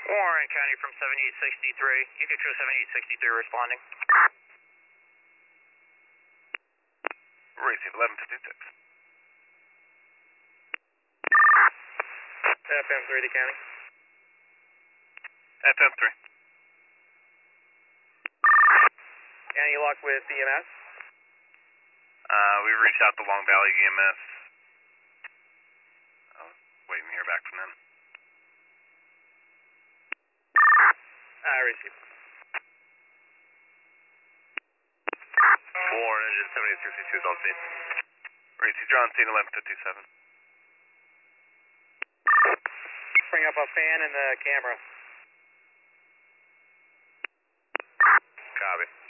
Warren County from 7863. You can show 7863 responding. Receive 1156. FM3 to county. FM3. County locked with EMS. We've reached out to Long Valley EMS. Waiting to hear back from them. Receive. Warren engine 7862 is on scene. Receive, you're on scene 1157. Bring up a fan and the camera. Copy.